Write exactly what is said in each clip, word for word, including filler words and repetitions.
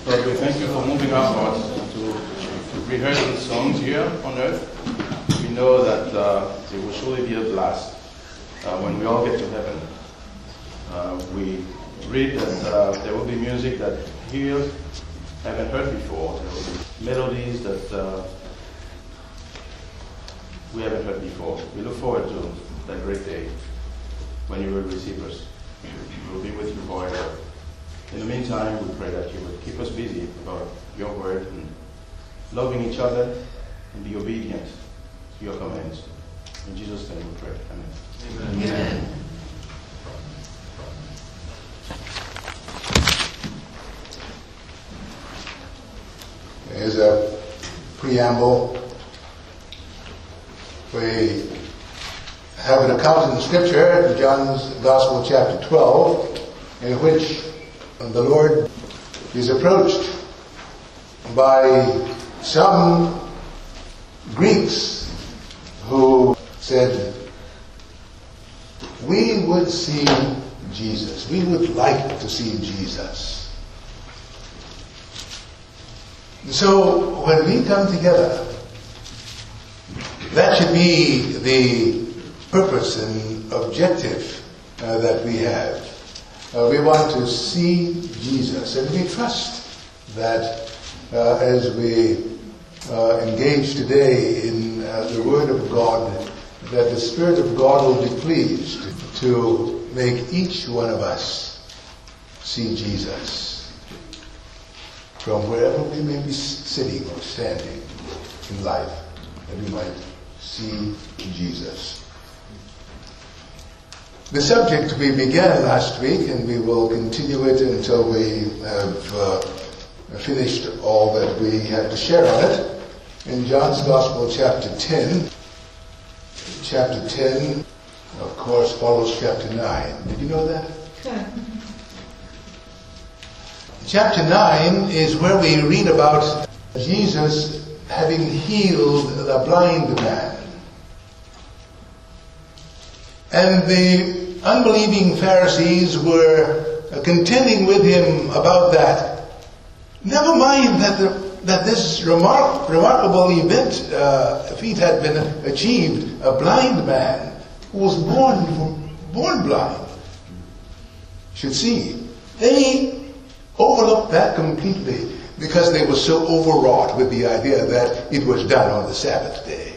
Lord, we thank you for moving our hearts to rehearse the songs here on earth. We know that uh, it will surely be a blast uh, when we all get to heaven. Uh, we read that uh, there will be music that here haven't heard before. There will be melodies that uh, we haven't heard before. We look forward to that great day when you will receive us. We will be with you forever. In the meantime, we pray that you would keep us busy about your word and loving each other and be obedient to your commands. In Jesus' name we pray. Amen. Amen. Amen. As a preamble, we have an account in the Scripture, in John's Gospel, chapter twelve, in which the Lord is approached by some Greeks who said, we would see Jesus. We would like to see Jesus. So when we come together, that should be the purpose and objective uh, that we have. Uh, we want to see Jesus, and we trust that uh, as we uh, engage today in uh, the Word of God, that the Spirit of God will be pleased to make each one of us see Jesus from wherever we may be sitting or standing in life, that we might see Jesus. The subject we began last week, and we will continue it until we have uh, finished all that we had to share on it. In John's Gospel, chapter ten. Chapter ten, of course, follows chapter nine. Did you know that? Chapter nine is where we read about Jesus having healed the blind man. And the unbelieving Pharisees were contending with him about that. Never mind that the, that this remark, remarkable event, uh, feat had been achieved. A blind man who was born born blind should see. They overlooked that completely because they were so overwrought with the idea that it was done on the Sabbath day.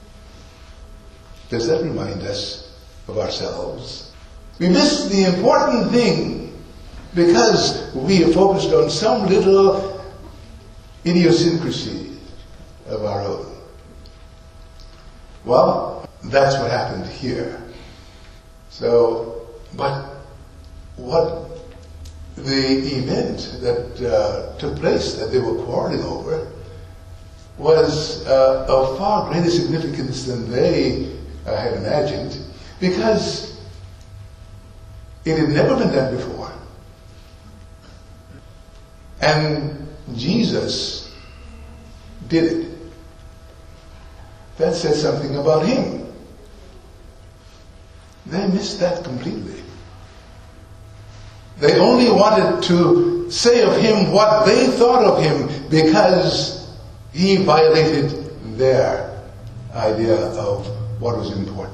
Does that remind us of ourselves? We miss the important thing because we are focused on some little idiosyncrasy of our own. Well, that's what happened here. So, but what the event that uh, took place that they were quarreling over was uh, of far greater significance than they uh, had imagined, because it had never been done before. And Jesus did it. That says something about him. They missed that completely. They only wanted to say of him what they thought of him because he violated their idea of what was important.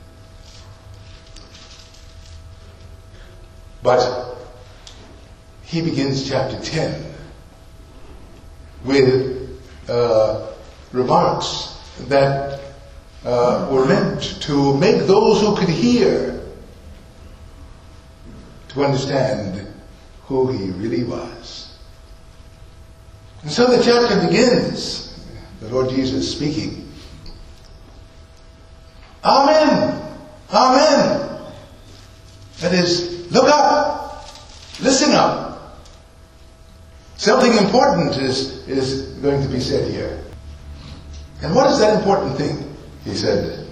But he begins chapter ten with uh, remarks that uh, were meant to make those who could hear to understand who he really was. And so the chapter begins, the Lord Jesus speaking. Amen. Amen. That is, look up. Listen up. Something important is, is going to be said here. And what is that important thing? He said,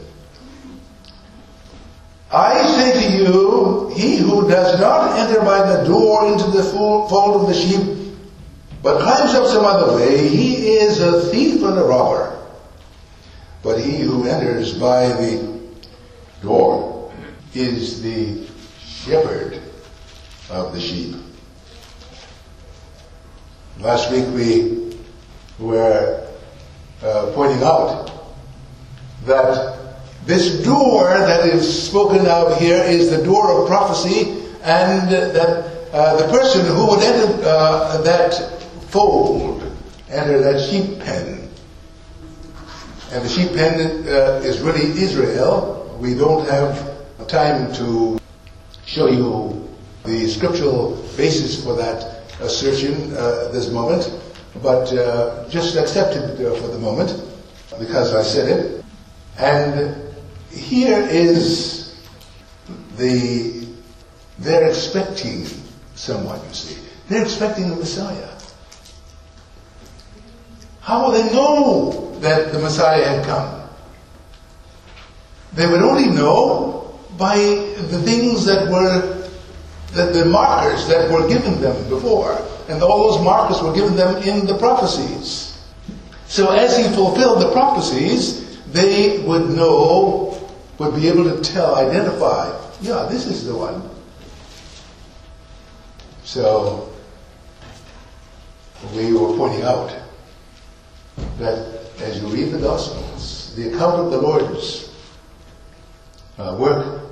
I say to you, he who does not enter by the door into the fold of the sheep, but climbs up some other way, he is a thief and a robber. But he who enters by the door is the shepherd of the sheep. Last week we were uh, pointing out that this door that is spoken of here is the door of prophecy, and that uh, the person who would enter uh, that fold, enter that sheep pen. And the sheep pen uh, is really Israel. We don't have time to show you the scriptural basis for that assertion uh, at this moment, but uh, just accept it uh, for the moment because I said it. And here is the, they're expecting someone, you see. They're expecting the Messiah. How will they know that the Messiah had come? They would only know by the things that were, that the markers that were given them before. And all those markers were given them in the prophecies. So as he fulfilled the prophecies, they would know, would be able to tell, identify, yeah, this is the one. So we were pointing out that as you read the Gospels, the account of the Lord's uh, work,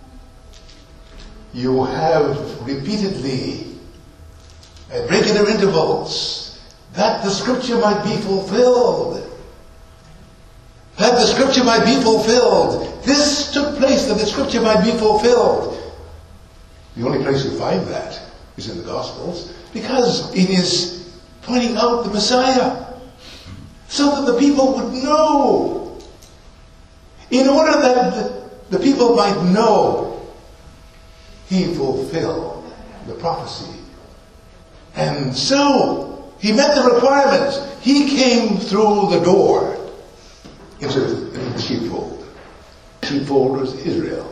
you have repeatedly, at regular intervals, that the Scripture might be fulfilled. That the Scripture might be fulfilled. This took place that the Scripture might be fulfilled. The only place you find that is in the Gospels, because it is pointing out the Messiah, so that the people would know. In order that the, the people might know, he fulfilled the prophecy. And so, he met the requirements. He came through the door into the, into the sheepfold. The sheepfold was Israel.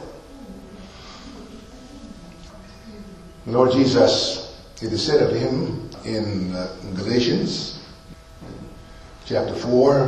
The Lord Jesus, it is said of him in uh, Galatians chapter four,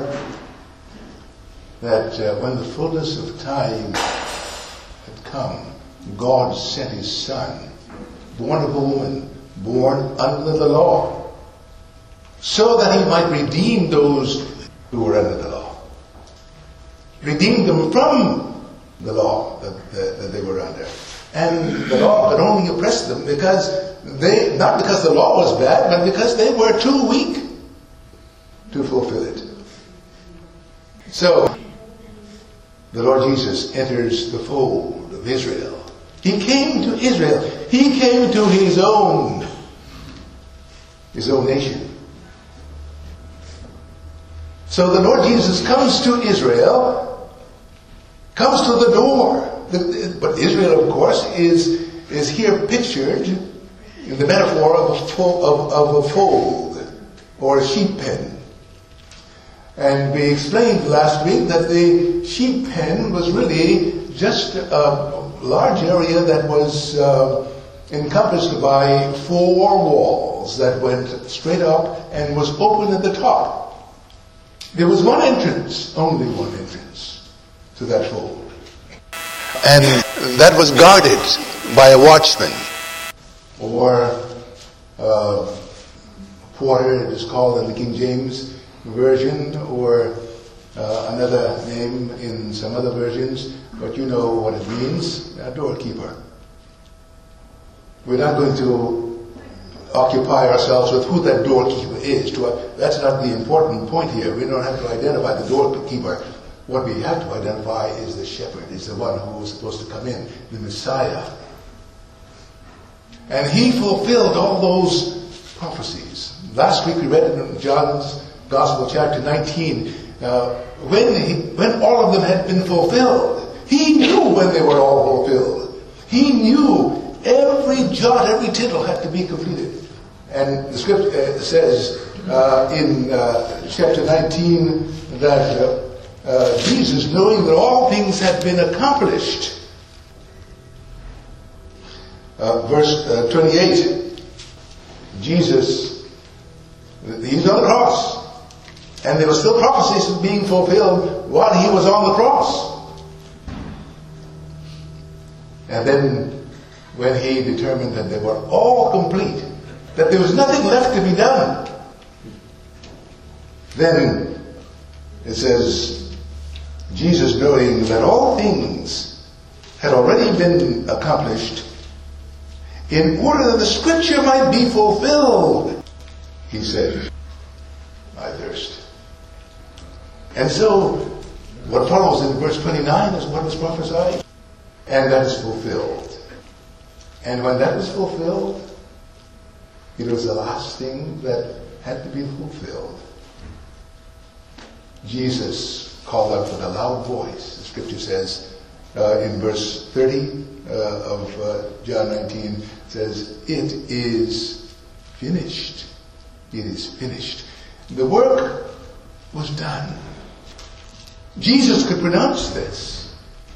that uh, when the fullness of time had come, God sent his Son, born of a woman, born under the law, so that he might redeem those who were under the law. Redeem them from the law that, that, that they were under. And the law could only oppress them because they, not because the law was bad, but because they were too weak to fulfill it. So, the Lord Jesus enters the fold of Israel. He came to Israel. He came to his own, his own nation. So the Lord Jesus comes to Israel, comes to the door. But Israel, of course, is, is here pictured in the metaphor of a, fo- of, of a fold or a sheep pen. And we explained last week that the sheep pen was really just a large area that was uh, encompassed by four walls that went straight up and was open at the top. There was one entrance, only one entrance to that fold. And that was guarded by a watchman. Or uh, porter, it is called in the King James Version, or uh, another name in some other versions, but you know what it means, a doorkeeper. We're not going to occupy ourselves with who that doorkeeper is. To, uh, that's not the important point here. We don't have to identify the doorkeeper. What we have to identify is the shepherd, is the one who was supposed to come in, the Messiah. And he fulfilled all those prophecies. Last week we read it in John's Gospel, chapter nineteen, uh, when, he, when all of them had been fulfilled. He knew when they were all fulfilled. He knew every jot, every tittle had to be completed. And the script uh, says uh, in uh, chapter nineteen that uh, uh, Jesus, knowing that all things had been accomplished, uh, verse uh, twenty-eight, Jesus, he's on the cross. And there were still prophecies being fulfilled while he was on the cross. And then when he determined that they were all complete, that there was nothing left to be done, Then it says, Jesus, knowing that all things had already been accomplished, in order that the scripture might be fulfilled, he said, I thirst. And so, what follows in verse twenty-nine is what was prophesied, and that is fulfilled. And when that was fulfilled, it was the last thing that had to be fulfilled. Jesus called out with a loud voice. The scripture says uh, in verse thirty uh, of uh, John nineteen, says, it is finished. It is finished. The work was done. Jesus could pronounce this.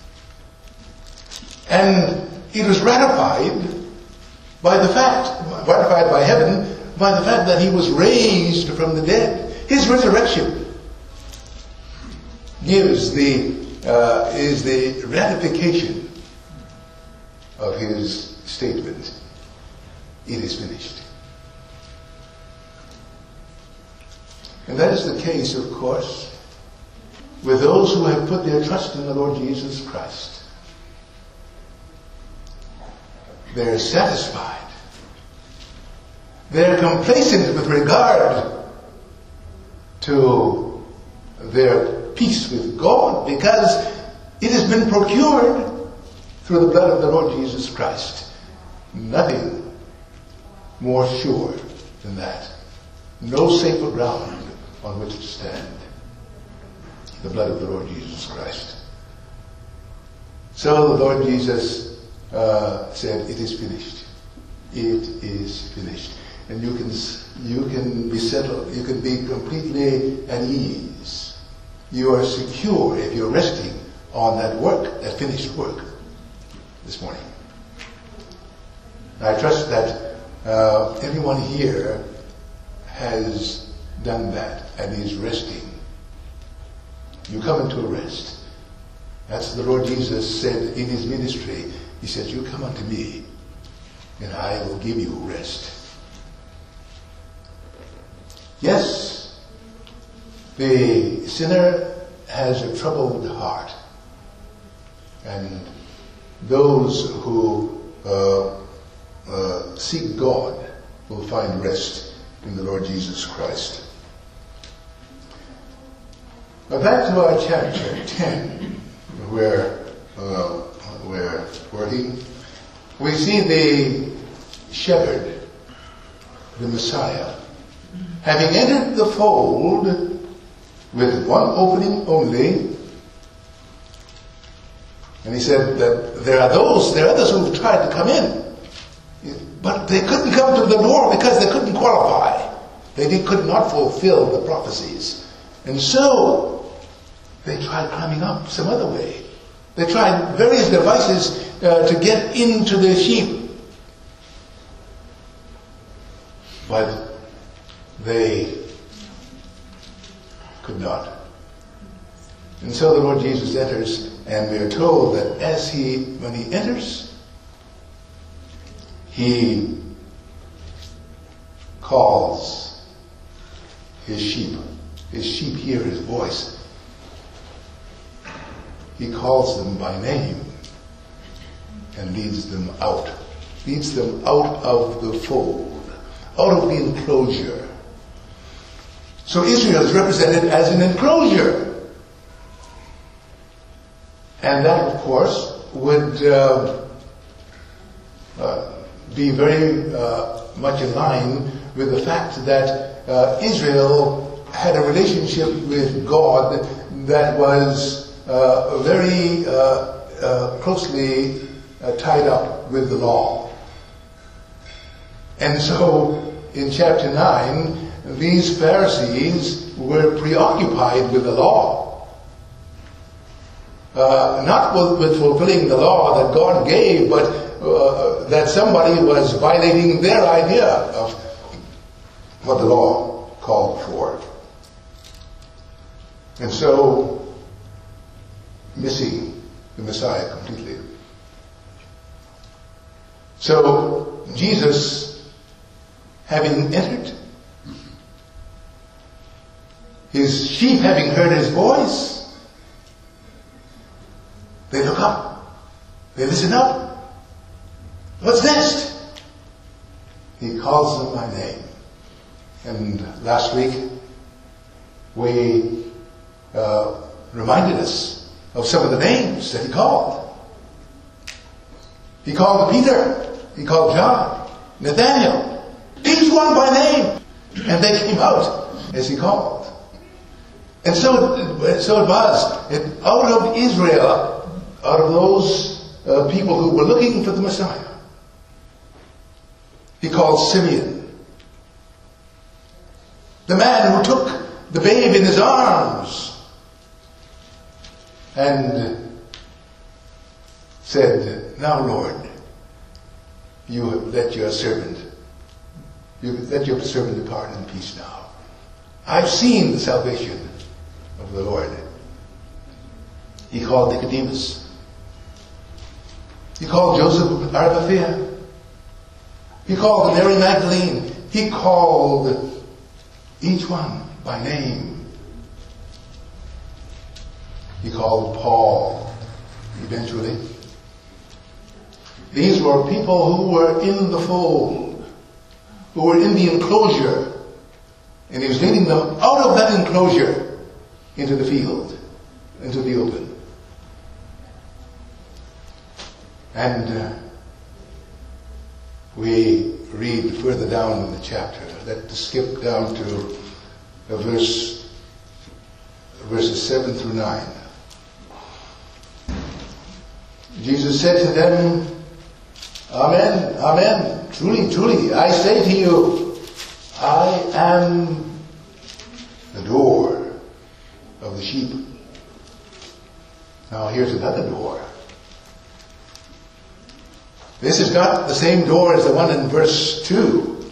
And it was ratified by the fact, ratified by heaven, by the fact that he was raised from the dead. His resurrection gives the, uh, is the ratification of his statement. It is finished. And that is the case, of course, with those who have put their trust in the Lord Jesus Christ. They're satisfied. They're complacent with regard to their peace with God because it has been procured through the blood of the Lord Jesus Christ. Nothing more sure than that. No safer ground on which to stand. The blood of the Lord Jesus Christ. So the Lord Jesus uh, said, it is finished. It is finished. And you can, you can be settled. You can be completely at ease. You are secure if you're resting on that work, that finished work this morning. I trust that uh, everyone here has done that and is resting. You come into a rest. That's the Lord Jesus said in his ministry. He said, you come unto me and I will give you rest. Yes, the sinner has a troubled heart. And those who uh, uh, seek God will find rest in the Lord Jesus Christ. But back to our chapter ten, where uh, we're working, we see the shepherd, the Messiah, having entered the fold with one opening only. And he said that there are those, there are others who have tried to come in, but they couldn't come to the door because they couldn't qualify. They did, could not fulfill the prophecies. And so they tried climbing up some other way. They tried various devices uh, to get into the sheep. But they could not. And so the Lord Jesus enters, and we are told that as he, when he enters, he calls his sheep. His sheep hear his voice. He calls them by name and leads them out. Leads them out of the fold, out of the enclosure. So Israel is represented as an enclosure. And that, of course, would uh, uh, be very uh, much in line with the fact that uh, Israel had a relationship with God that was uh, very uh, uh, closely uh, tied up with the law. And so, in chapter nine, these Pharisees were preoccupied with the law. Uh, not with, with fulfilling the law that God gave, but uh, that somebody was violating their idea of what the law called for. And so, missing the Messiah completely. So, Jesus, having entered, His sheep, having heard his voice, they look up. They listen up. What's next? He calls them by name. And last week, we uh, reminded us of some of the names that he called. He called Peter. He called John, Nathaniel, each one by name. And they came out as he called. And so it, so it was. It, out of Israel, out of those uh, people who were looking for the Messiah, he called Simeon, the man who took the babe in his arms and said, "Now, Lord, you have let your servant, you have let your servant depart in peace now. I've seen the salvation of the Lord." He called Nicodemus. He called Joseph of Arimathea. He called Mary Magdalene. He called each one by name. He called Paul eventually. These were people who were in the fold, who were in the enclosure, and he was leading them out of that enclosure into the field, into the open. And uh, we read further down in the chapter. Let's skip down to uh, verse verses seven through nine. Jesus said to them, "Amen, amen. Truly, truly, I say to you, I am the door of the sheep." Now here's another door. This is not the same door as the one in verse two.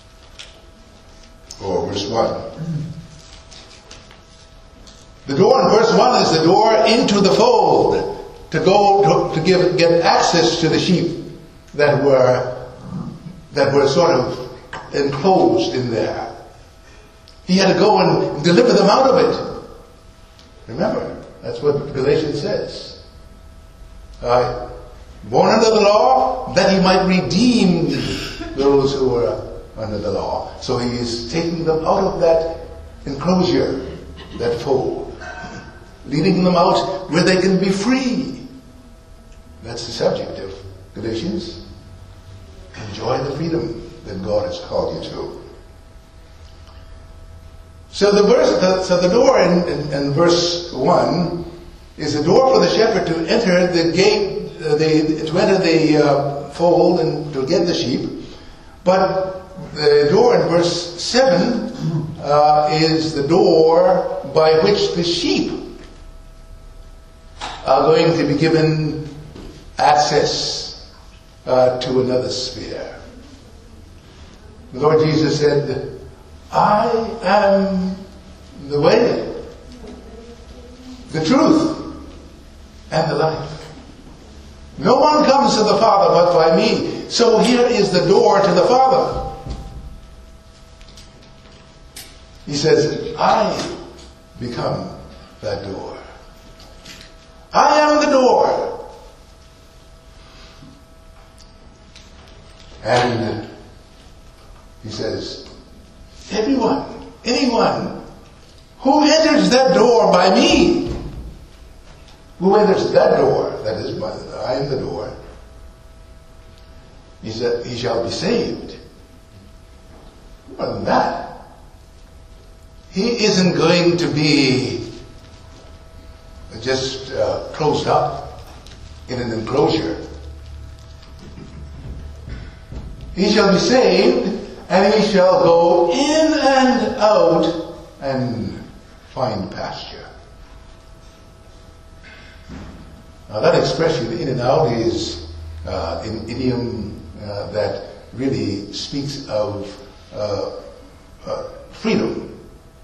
Or verse one. The door in verse one is the door into the fold. To go, to, to give, get access to the sheep that were, that were sort of enclosed in there. He had to go and deliver them out of it. Remember, that's what Galatians says. Uh, born under the law, that he might redeem those who were under the law. So he is taking them out of that enclosure, that fold, leading them out where they can be free. That's the subject of Galatians. Enjoy the freedom that God has called you to. So the verse, the, so the door in, in, in verse one is the door for the shepherd to enter the gate, uh, the, to enter the uh, fold and to get the sheep. But the door in verse seven uh, is the door by which the sheep are going to be given access uh, to another sphere. The Lord Jesus said, "I am the way, the truth, and the life. No one comes to the Father but by me." So here is the door to the Father. He says, "I become that door. I am the door." And he says, everyone, anyone who enters that door by me, who enters that door, that is, my, I am the door, he said, he shall be saved. More than that, he isn't going to be just uh, closed up in an enclosure. He shall be saved, and he shall go in and out and find pasture. Now that expression, in and out, is uh, an idiom uh, that really speaks of uh, uh, freedom.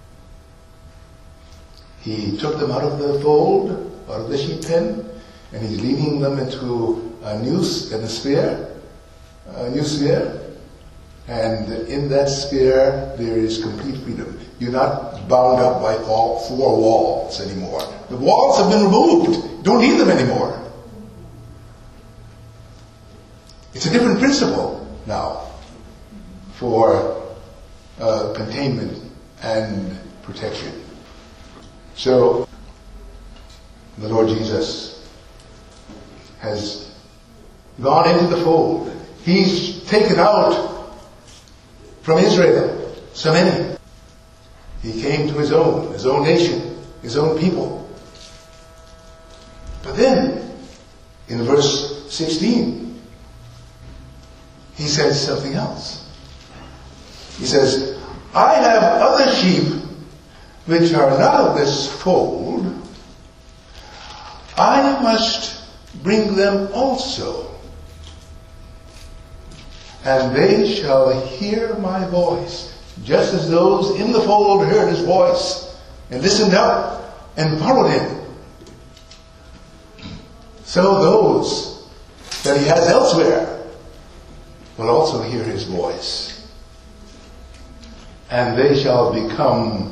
He took them out of the fold, out of the sheep pen, and he's leading them into a new in a sphere, a new sphere, And in that sphere, there is complete freedom. You're not bound up by all four walls anymore. The walls have been removed. You don't need them anymore. It's a different principle now for uh, containment and protection. So, the Lord Jesus has gone into the fold. He's taken out from Israel so many. He came to his own, his own nation, his own people. But then, in verse sixteen, he says something else. He says, I have other sheep which are not of this fold. I must bring them also, and they shall hear my voice, just as those in the fold heard his voice and listened up and followed him. So those that he has elsewhere will also hear his voice, and they shall become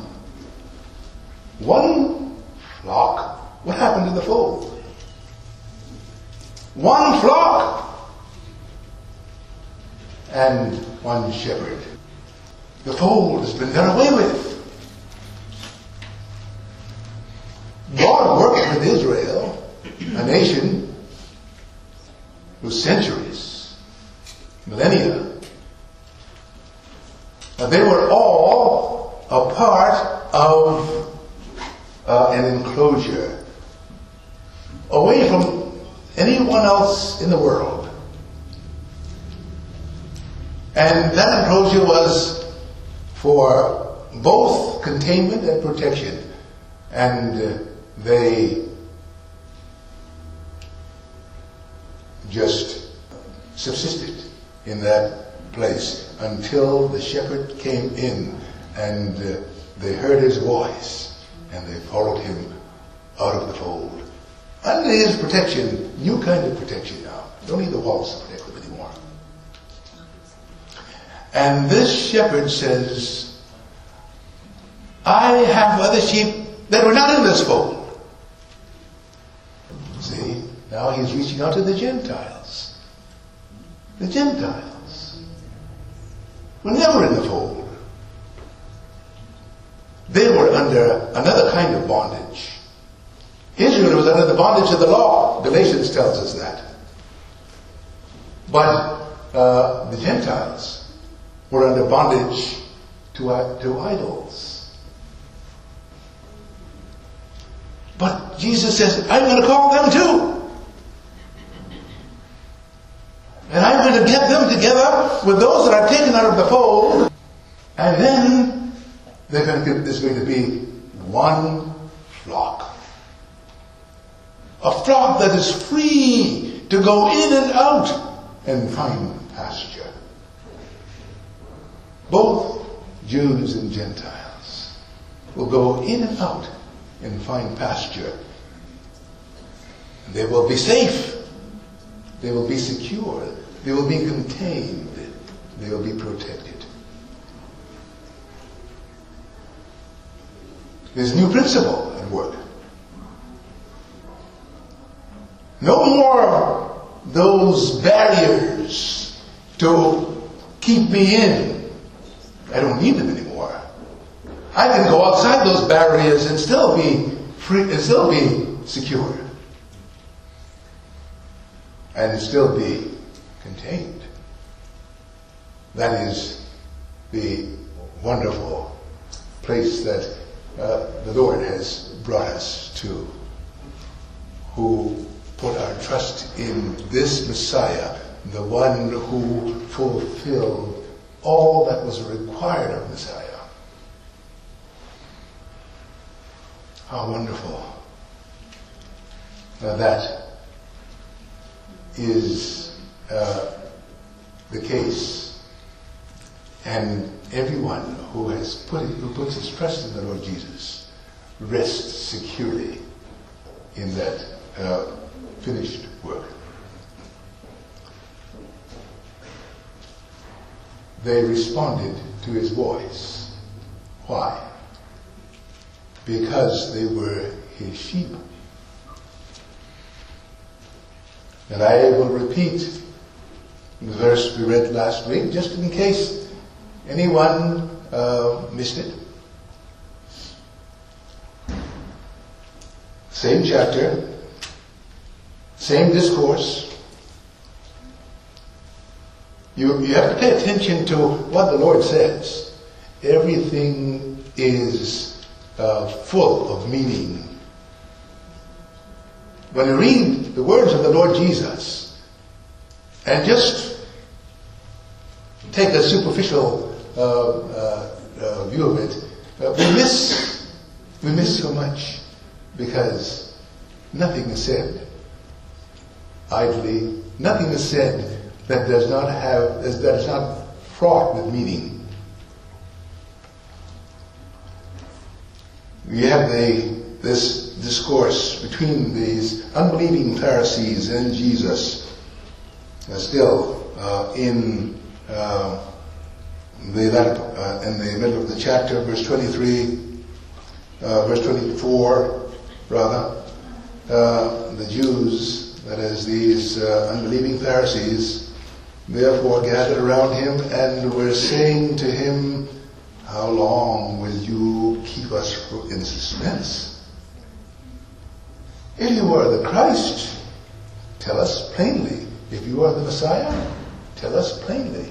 one flock. What happened to the fold? One flock and one shepherd. The fold has been done away with. God worked with Israel, a nation for centuries, millennia. But they were all a part of uh, an enclosure, away from anyone else in the world. And that enclosure was for both containment and protection. And uh, they just subsisted in that place until the shepherd came in, and uh, they heard his voice and they followed him out of the fold. Under his protection, new kind of protection now. Don't need the walls to protect them anymore. And this shepherd says, I have other sheep that were not in this fold. See, now he's reaching out to the Gentiles. The Gentiles were never in the fold. They were under another kind of bondage. Israel was under the bondage of the law. Galatians tells us that. But uh, the Gentiles were under bondage to, uh, to idols. But Jesus says, I'm going to call them too. And I'm going to get them together with those that I've taken out of the fold. And then they're going to, there's going to be one flock. A flock that is free to go in and out and find pasture. Both Jews and Gentiles will go in and out and find pasture. They will be safe. They will be secure. They will be contained. They will be protected. There's a new principle at work. No more those barriers to keep me in. I don't need them anymore. I can go outside those barriers and still be free, and still be secure, and still be contained. That is the wonderful place that uh, the Lord has brought us to, who put our trust in this Messiah, the one who fulfilled all that was required of Messiah. How wonderful. Now that is uh, the case. And everyone who has put it, who puts his trust in the Lord Jesus rests securely in that uh, finished work. they responded to his voice. Why? Because they were his sheep. And I will repeat the verse we read last week, just in case anyone uh, missed it. Same chapter, same discourse. You, you have to pay attention to what the Lord says. Everything is uh, full of meaning. When you read the words of the Lord Jesus and just take a superficial uh, uh, uh, view of it, uh, we miss we miss so much because nothing is said idly. Nothing is said that does not have that is not fraught with meaning. We have the this discourse between these unbelieving Pharisees and Jesus, uh, still uh, in uh, the latter, uh, in the middle of the chapter, verse twenty-three, uh, verse twenty-four, rather. Uh, the Jews, that is, these uh, unbelieving Pharisees, therefore gathered around him and were saying to him, "How long will you keep us in suspense? If you are the Christ, tell us plainly. If you are the Messiah, tell us plainly."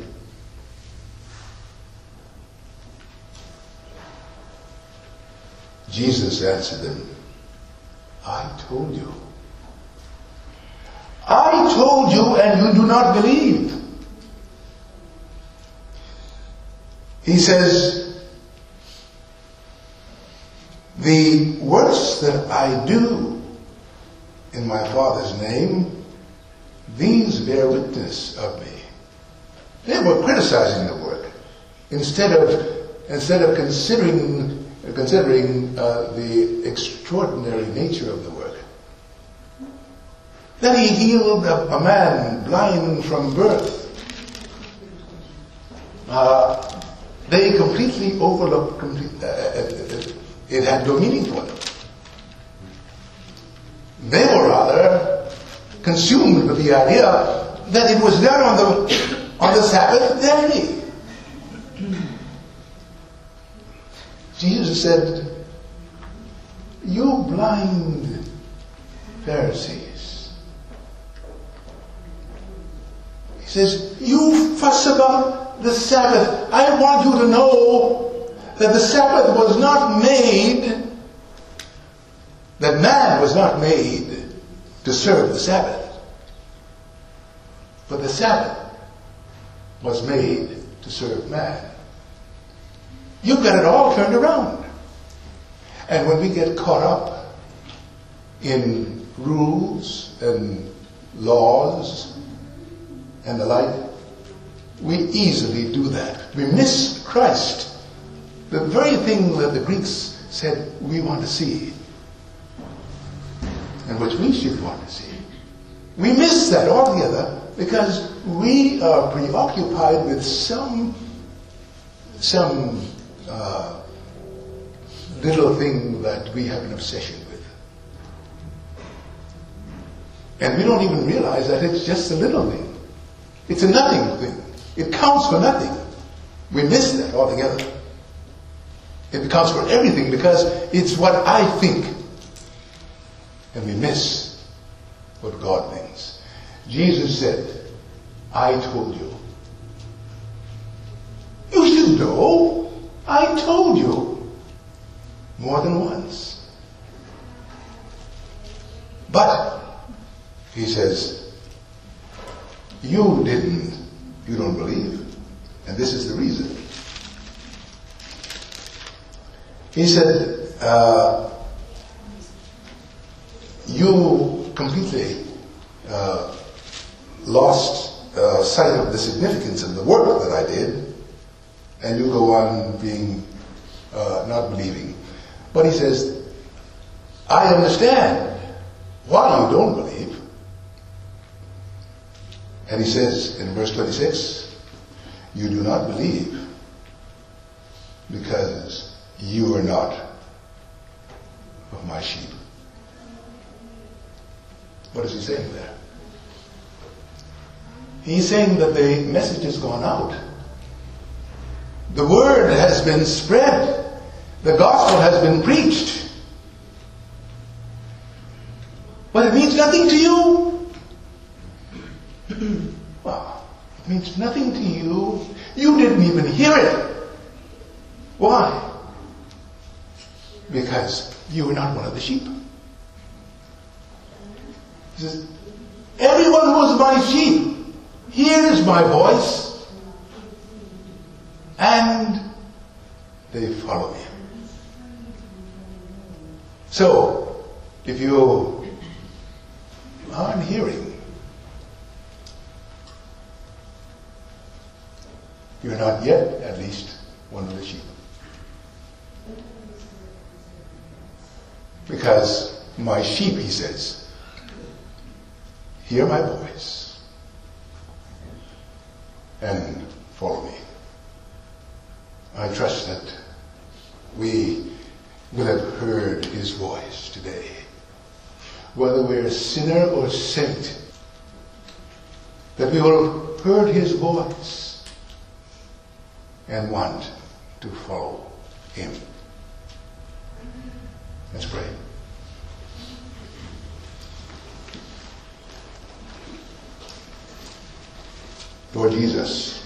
Jesus answered them, "I told you. I told you, and you do not believe." He says, "The works that I do in my Father's name, these bear witness of me." They were criticizing the work instead of instead of considering considering uh, the extraordinary nature of the work. That he healed a, a man blind from birth. Uh, they completely overlooked. Complete, uh, uh, it had no meaning for them. They were rather consumed with the idea that it was done on the on the Sabbath day. Jesus said, "You blind Pharisees." He says, "You fuss about the Sabbath. I want you to know that the Sabbath was not made, that man was not made to serve the Sabbath. But the Sabbath was made to serve man." You've got it all turned around. And when we get caught up in rules and laws and the like, we easily do that. We miss Christ. The very thing that the Greeks said we want to see, and which we should want to see. We miss that altogether because we are preoccupied with some some uh, little thing that we have an obsession with. And we don't even realize that it's just a little thing. It's a nothing thing. It counts for nothing. We miss that altogether. It counts for everything because it's what I think. And we miss what God thinks. Jesus said, "I told you." You should know. I told you more than once. But, he says, you didn't, you don't believe. And this is the reason. He said, uh, you completely uh, lost uh, sight of the significance of the work that I did, and you go on being uh, not believing. But he says, I understand why you don't believe. And he says in verse twenty-six, you do not believe because you are not of my sheep. What is he saying there? He's saying that the message has gone out. The word has been spread. The gospel has been preached. But it means nothing to you. Well, it means nothing to you. You didn't even hear it. Why? Because you were not one of the sheep. He says, everyone who is my sheep hears my voice and they follow me. So, if you aren't hearing, you're not yet, at least, one of the sheep. Because my sheep, he says, hear my voice and follow me. I trust that we will have heard his voice today. Whether we're sinner or saint, that we will have heard his voice and want to follow him. Let's pray. Lord Jesus,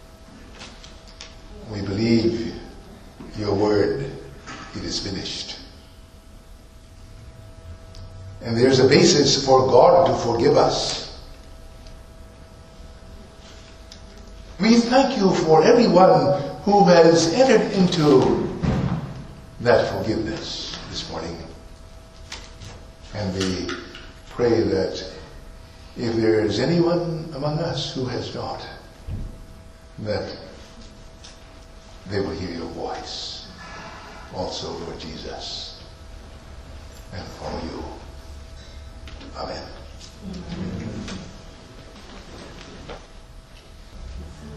we believe your word, it is finished. And there's a basis for God to forgive us. We thank you for everyone who has entered into that forgiveness this morning. And we pray that if there is anyone among us who has not, that they will hear your voice also, Lord Jesus, and follow you. Amen.